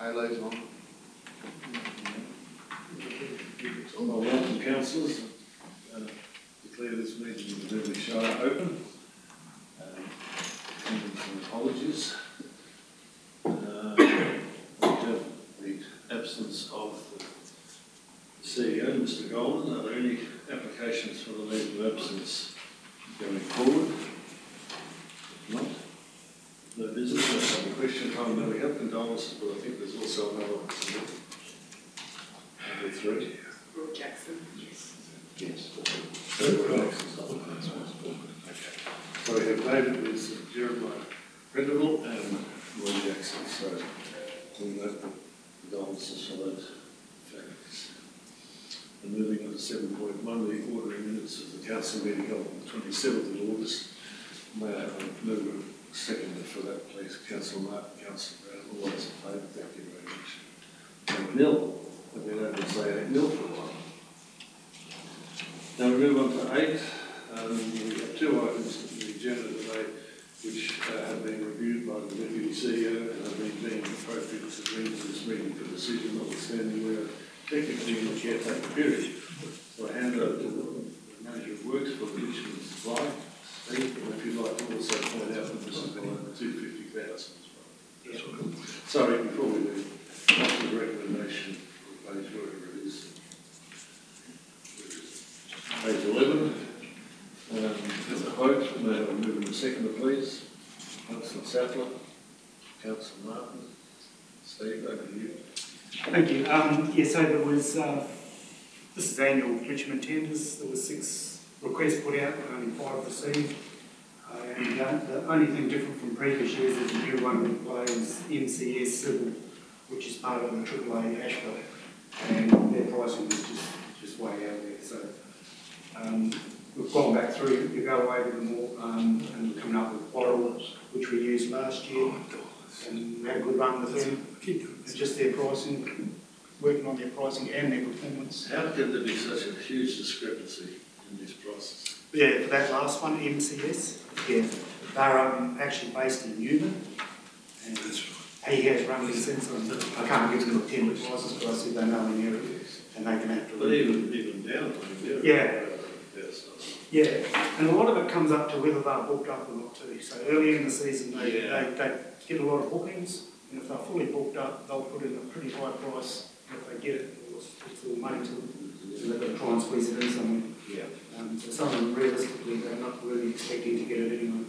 Halo's on. Well, welcome, councillors. Declare this meeting of the Beverley Shire open. Some apologies. We have the absence of the CEO, Mr. Golden. Are there any applications for the leave of absence going forward? If not, no business. No other question time. No, we have condolences, but I think there's also another one. Number 3. Roy Jackson, yes. Yes. So we have David with Jeremiah Prendeville and Roy Jackson. So we note the condolences for those families. And moving on to 7.1, the ordering minutes of the council meeting held on the 27th of August. May I have a move and second for that, please? Councillor Martin, Councillor Brown, all those in favour, thank you very much. 8-0. I've been able to say 8-0 for a while. Now we move on to 8. We have 2 items on the agenda today which have been reviewed by the Deputy CEO and have been deemed appropriate to bring to this meeting for decision, notwithstanding we are technically in the caretaker period. So I hand over to the Manager of Works for additional supply. Steve, and if you'd like to also point out that this is below the 250,000 as well. Yeah. Sorry, before we do, what's the recommendation for page whatever it is? Page 11. As a vote, may I have a move and a seconder, please? Councillor Sattler, Councillor Martin, Steve, over to you. Thank you. Yeah, so there was, this is annual bitumen tenders. There were 6 requests put out, but only 5 received. And the only thing different from previous years is the new one we play is MCS Civil, which is part of the AAA asphalt. And their pricing is just way out there. So we've gone back through, evaluated them all, and we're coming up with Boral, which we used last year. And we had a good run with them. It's just their pricing, working on their pricing and their performance. How can there be such a huge discrepancy in these prices? Yeah, for that last one, MCS, yeah, they're actually based in Newman. And he has run me since. I can't give them the tender prices, but I said they know in the area and they can have to. But even down to the yeah. Yeah, and a lot of it comes up to whether they're booked up or not too. So early in the season, they get a lot of bookings, and if they're fully booked up, they'll put in a pretty high price if they get it. It's all money to them, so they've got to try and squeeze it in somewhere. Yeah. So some of them, realistically, they're not really expecting to get it anyway.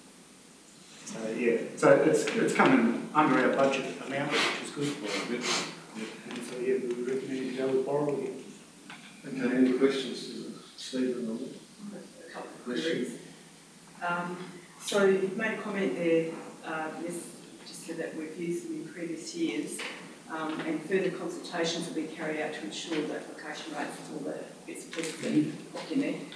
So yeah, so it's coming under our budget amount, which is good. And so yeah, we recommend to go with Boral again. Okay, any questions to Stephen on that? A couple of queries. So you've made a comment there, just said that we've used them in previous years, and further consultations will be carried out to ensure that application rates and all the bits and pieces that you've popped in there.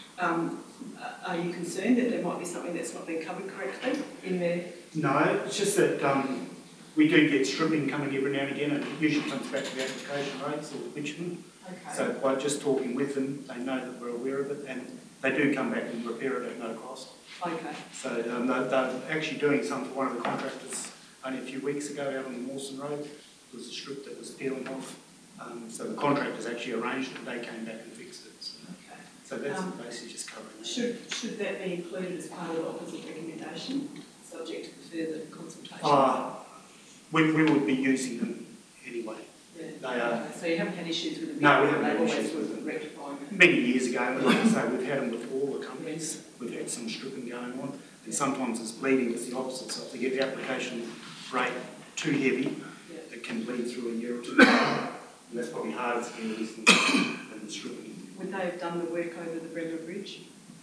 Are you concerned that there might be something that's not been covered correctly in there? No, it's just that we do get stripping coming every now and again, and it usually comes back to the application rates or the bitumen. Okay. So by just talking with them, they know that we're aware of it, and they do come back and repair it at no cost. Okay. So they're actually doing some for one of the contractors only a few weeks ago out on the Mawson Road. There was a strip that was peeling off. So the contractors actually arranged it, they came back and fixed it. So that's basically just covering that. Should that be included as part of the opposite recommendation, subject to further consultation? We would be using them anyway. Yeah. They are. Okay. So you haven't had issues with them? No, we haven't had issues with them. Rectifying it? Many years ago, and like I say, we've had them with all the companies. We've had some stripping going on, and sometimes it's bleeding. It's the opposite. So if they get the application rate too heavy, it can bleed through a year or two. And that's probably harder to get than the stripping. Would they have done the work over the Bremer Bridge?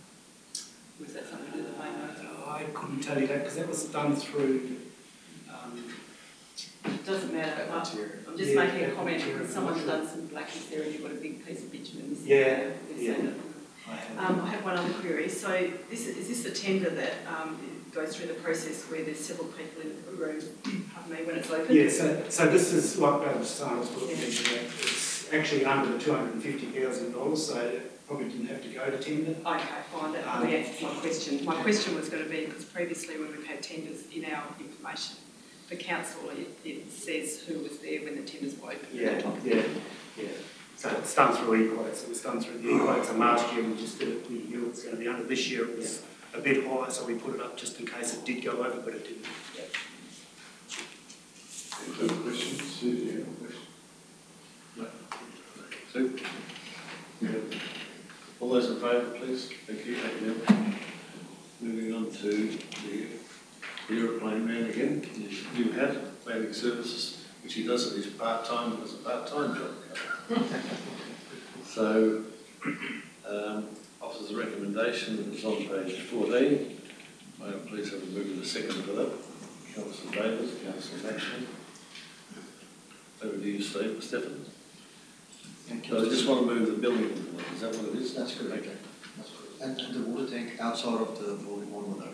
Was that something that they know? I couldn't tell you that because that was done through. It doesn't matter. I'm just making a comment because someone's done some blackies there and you've got a big piece of bitumen. Yeah. I have one other query. So is this a tender that goes through the process where there's several people in the room, pardon me, when it's open? Yeah, so this is like it's actually under the $250,000, so it probably didn't have to go to tender. Okay, fine, that answers my question. My question was going to be, because previously when we've had tenders in our information for council, it says who was there when the tenders were open. Yeah. So it's done through equates. It was done through the equates, and last year we just did it. We knew it was going to be under. This year it was a bit higher, so we put it up just in case it did go over, but it didn't. Any further questions? Sue, do you have a question? No. Sue? Yeah. All those in favour, please. Thank you. Thank you. Moving on to the aeroplane man again, his new hat, planning services, which he does at his part-time, as a part-time job. So, offers a recommendation that is on page 14. May I please have a move and a second for that? Councillor Davis, Councillor Maxwell. Over to you, Stephen. So I just want to move the building, is that what it is? That's correct. Okay. That's correct. And the water tank outside of the building on the road,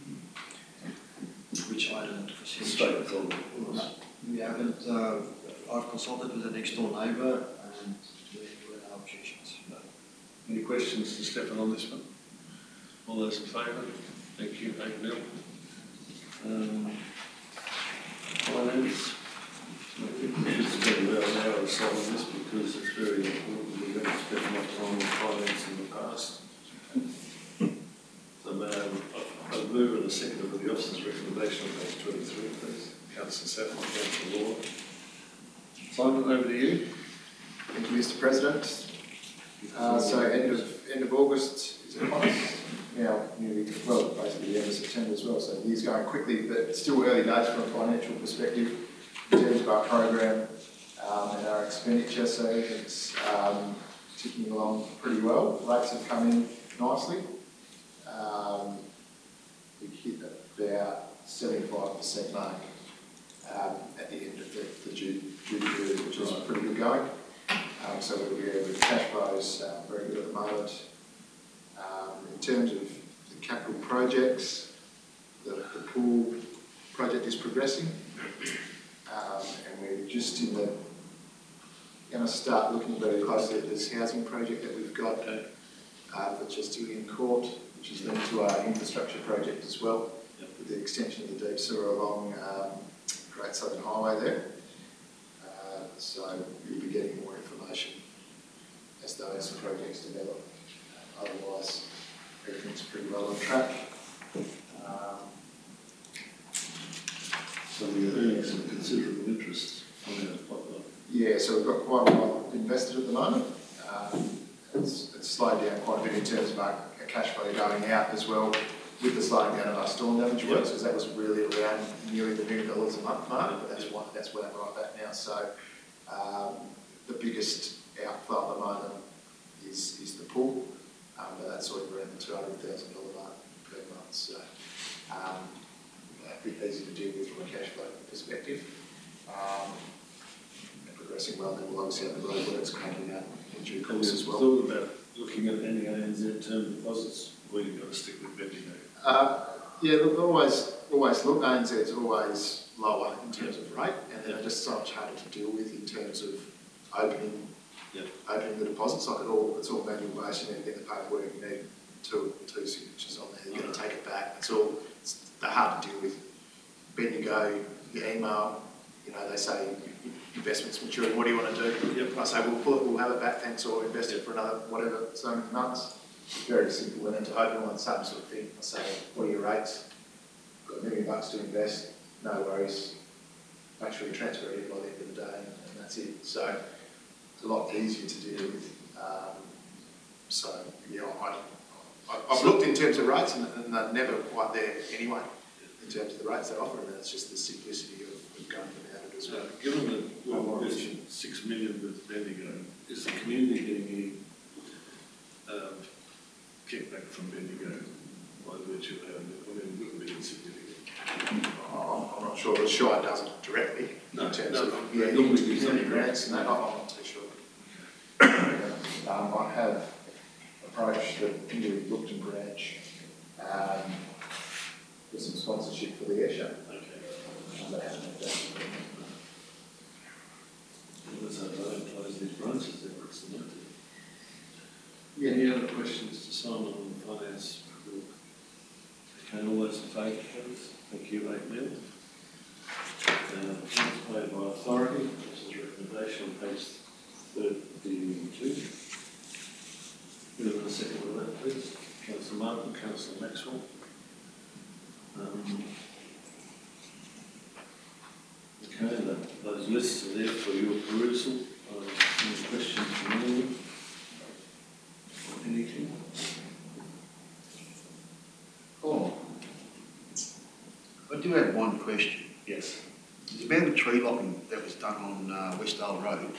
which I don't foresee. Straightforward. We haven't, I've consulted with the next door neighbour and there were no objections. Any questions to Stefan on this one? All those in favour? Thank you, Neil. Finance. I think we should spend about an hour or so on this because it's very important. We haven't spent much time on finance in the past. So may I move in a second of the officer's recommendation on page 23, please. Councillor Saffron, Councillor Law. Simon, over to you. Thank you, Mr. President. So end of August is upon us. Now, basically the end of September as well. So the year's going quickly, but still early days from a financial perspective in terms of our program and our expenditure. So it's ticking along pretty well. Rates have come in nicely. We hit about 75% mark at the end of the due period, which is pretty good going. So the cash flow is very good at the moment. In terms of the capital projects, the pool project is progressing, and we're just going to start looking very closely at this housing project that we've got for Justilian Court, which is linked to our infrastructure project as well, with the extension of the deep sewer along Great Southern Highway there. So we'll be getting more information as those projects develop. Otherwise, everything's pretty well on track. So we're earning some considerable interest on our pipeline. Yeah, so we've got quite a lot invested at the moment. It's slowed down quite a bit in terms of our cash flow going out as well, with the slowing down of our storm damage works, because that was really around nearly the $1 million a month mark, but that's where we're right back now. So the biggest outflow at the moment is the pool, but that's sort of around the $200,000 mark per month. So a bit easy to deal with from a cash flow perspective. Progressing well, then we'll obviously have the roadworks coming out in due course as well. Thought about looking at any ANZ term deposits, or you've got to stick with Bendigo? Yeah, look, always look, ANZ's always lower in terms of rate, and they're just so much harder to deal with in terms of opening the deposits. Like it's all manual based. You need to get the paperwork. You need two signatures on there. You're going to take it back. They're hard to deal with. Bendigo, you email. They say investments maturing. What do you want to do? Yep. I say we'll pull it. We'll have it back. Thanks. Or invest it for another whatever so many months. Very simple. And then to open one, same sort of thing. I say, what are your rates? Got $1 million to invest. No worries. Make sure you transfer it in by the end of the day, and that's it. So it's a lot easier to deal with. I've looked in terms of rates, and they're never quite there anyway in terms of the rates they offer, and that's just the simplicity of going about it as well. Given that we're investing $6 million with Bendigo, is the community getting any kickback from Bendigo by virtue of having it? I mean, it wouldn't be insignificant. I'm not sure. The Shire doesn't directly in terms of community grants, and that I'm not too sure. I have approached the Pinderwood Brookton branch for some sponsorship for the air show. Okay. They haven't had that. Let's hope they don't close these branches there, it's the motive. Any other questions to Simon on the finance report? Okay, all those in favour, please. Thank you, 8 Neil. made by authority. This is recommendation on page 32. Who have a second on that, please? Councillor Martin, Councillor Maxwell. Okay, those lists are there for your perusal. Any questions from anyone? Or anything? Oh, I do have one question. yes. It's about the tree lopping that was done on Westdale Road,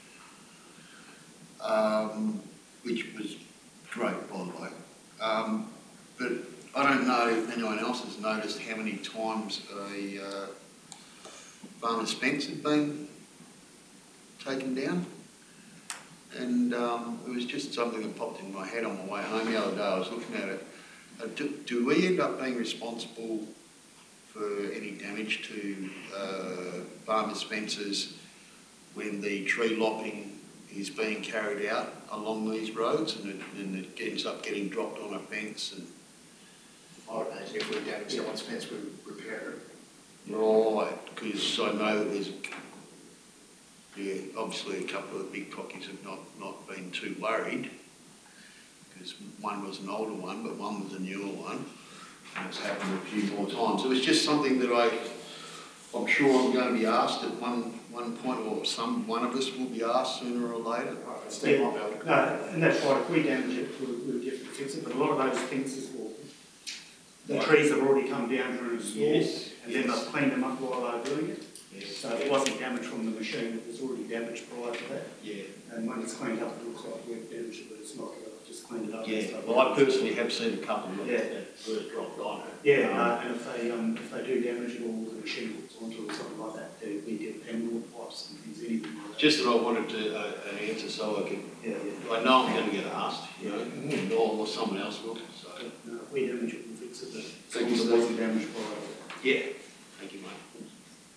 which was great, by the way. But I don't know if anyone else has noticed how many times a farmer's fence had been taken down. And it was just something that popped in my head on my way home the other day. I was looking at it. Do we end up being responsible for any damage to farmers' fences when the tree lopping is being carried out along these roads and it ends up getting dropped on a fence? And I would imagine if we damage someone's fence, we would repair it. right, because I know that there's, obviously a couple of the big cockies have not been too worried, because one was an older one, but one was a newer one. And it's happened a few more times. It was just something that I'm sure I'm going to be asked at one point, or one of us will be asked sooner or later. Steve might be able to. No, and that's right, if we damage it, we'll definitely fix it, but a lot of those fences the trees have already come down during the storm, Yes, and then yes. they've cleaned them up while they were doing it. Yes. So it wasn't damaged from the machine, it was already damaged prior to that. Yeah. And when it's cleaned up, it looks like we've damaged it, but it's not, I've just cleaned it up. Yeah, So- well, I personally have seen a couple of Yeah. that were dropped on it. Yeah, and if they do damage it or the machine hooks onto it or something like that, we get and pipes and things, anything like that. Just that I wanted to, an answer so I could, I know I'm going to get asked, you know, or someone else will, so. No, if we damage it, we'll fix it, but Thank you, it Steve. wasn't damaged prior to that. Yeah. Thank you, mate.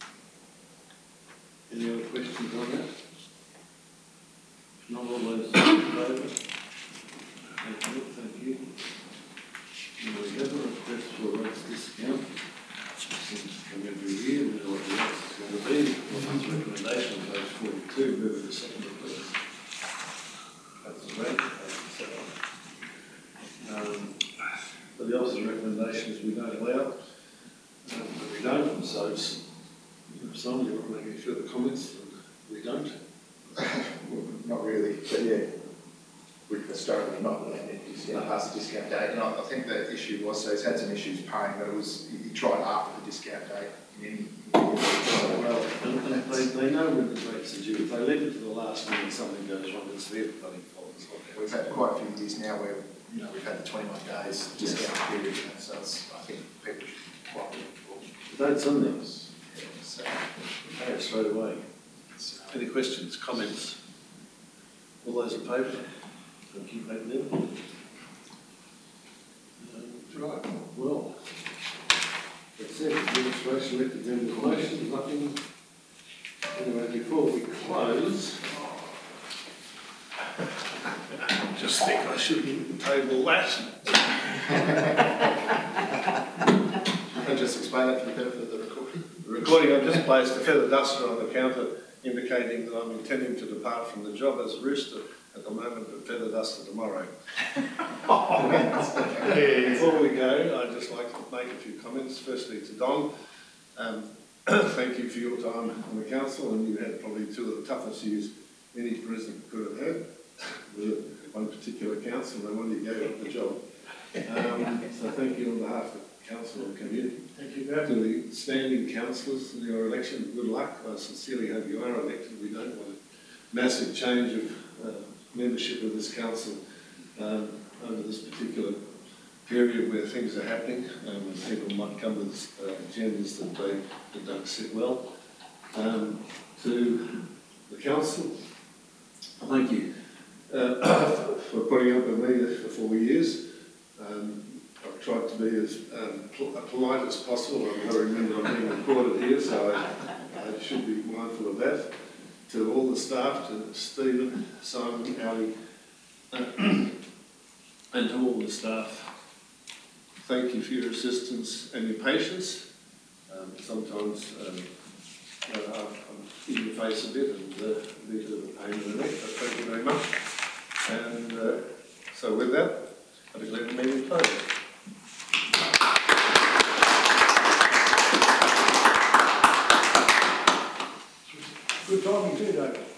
Any other questions on that? Not all those in favour? Thank you. And we have a request for a rates discount. Seems to come every year, we know what the rate is going to be. Office recommendation, page 42, move to second, please. That's the rate, but the officer's recommendation is we don't allow, but we don't, and so it's, some you're not making further comments, and we don't. Well, not really, but yeah, we've historically not allowed it past the discount date. And I think the issue was, so he's had some issues paying, but it was, he tried after the discount date in Well, and they know when the rates are due. If they leave it to the last minute and something goes wrong, it's their bloody fault. It's not We've had quite a few years now where, you know, we've had the 21 days discount period, and so it's, I think people should be quite the date's on there. so, Pay it straight away. Any questions, comments? All those in favour? Thank you, mate, Neil. Right, well, that's it. Administration, elected members' motions, nothing. Anyway, before we close, just think I should table that. and just explain that for the benefit of the recording. The recording, I've just placed a feather duster on the counter indicating that I'm intending to depart from the job as rooster at the moment, but feather duster tomorrow. Before we go, I'd just like to make a few comments. Firstly to Don, thank you for your time on the council, and you had probably two of the toughest years any president could have had with one particular council, and one you gave up the job. So thank you on behalf of the council and community. Thank you. To the standing councillors in your election, good luck. I sincerely hope you are elected. We don't want a massive change of membership of this council over this particular period where things are happening, and people might come with agendas that don't sit well. To the council, thank you for putting up with me for 4 years. I've tried to be as polite as possible. I've got to remember I'm being recorded here, so I should be mindful of that. To all the staff, to Stephen, Simon, Ali, and to all the staff, thank you for your assistance and your patience. Sometimes I'm face a bit and a bit of a pain in the neck, but thank you very much. And so with that, I declare the meeting closed. Good timing too, David.